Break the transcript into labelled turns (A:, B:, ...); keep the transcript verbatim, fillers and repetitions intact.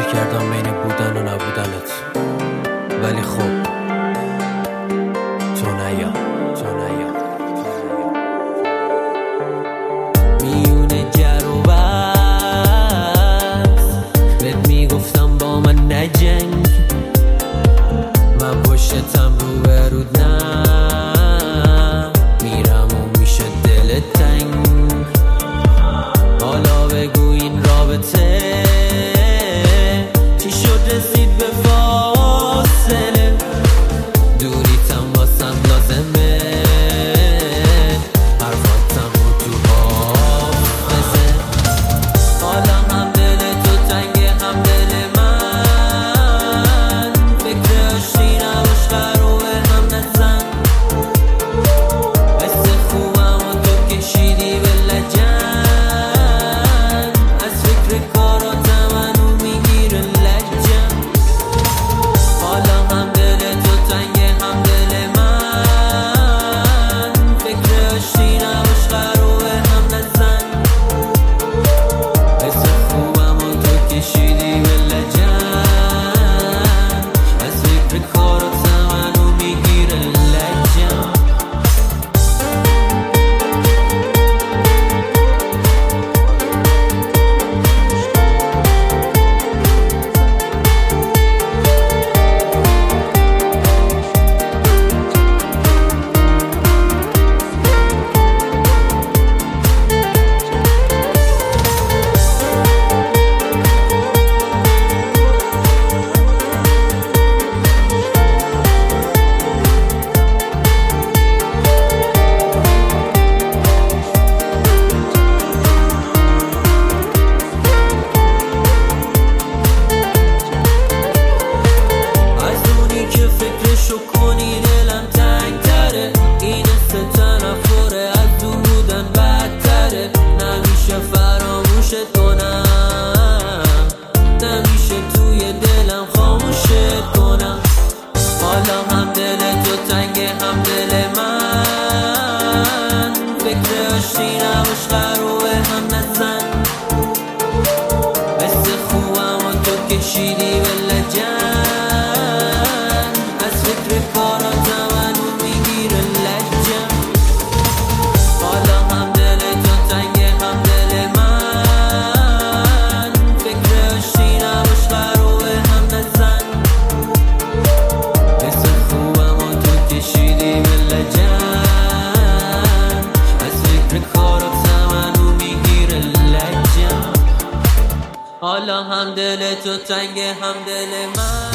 A: گیر کردم بین بودن و نبودنت، ولی خب تو نیا تو نیا میونه جر و بحث بهت میگفتم با من نجنگ، من پشتم رو به رود نه میرم و میشه دلت تنگ. حالا بگو این رابطه چی شد رسید به فاصله، دوریتم واسم لازمه حرفاتم رو تو حافظه. حالا هم دل تو تنگه هم دل من، فکر عشقی نباش قروه هم نزن، حس خوبم و تو کشیدی به لجن، از فکر کاراتم منو میگیره لجن. حالا هم دل تو تنگه هم دل من، فکر عشقی نباش قروه هم نزن، حس خوبم و تو کشیدی به لجن، از فکر کاراتم منو میگیره لجن. فکرشو کنی دلم تنگ تره، این استطنفره از دور بودن بدتره، نمیشه فراموشت کنم، نمیشه توی دلم خاموشت کنم. حالا هم دل تو تنگه هم دل من، فکر عشقی نباش قروه هم نزن، حس خوبم و تو کشیدی به لجن، حالا هم دل تو تنگه هم دل من.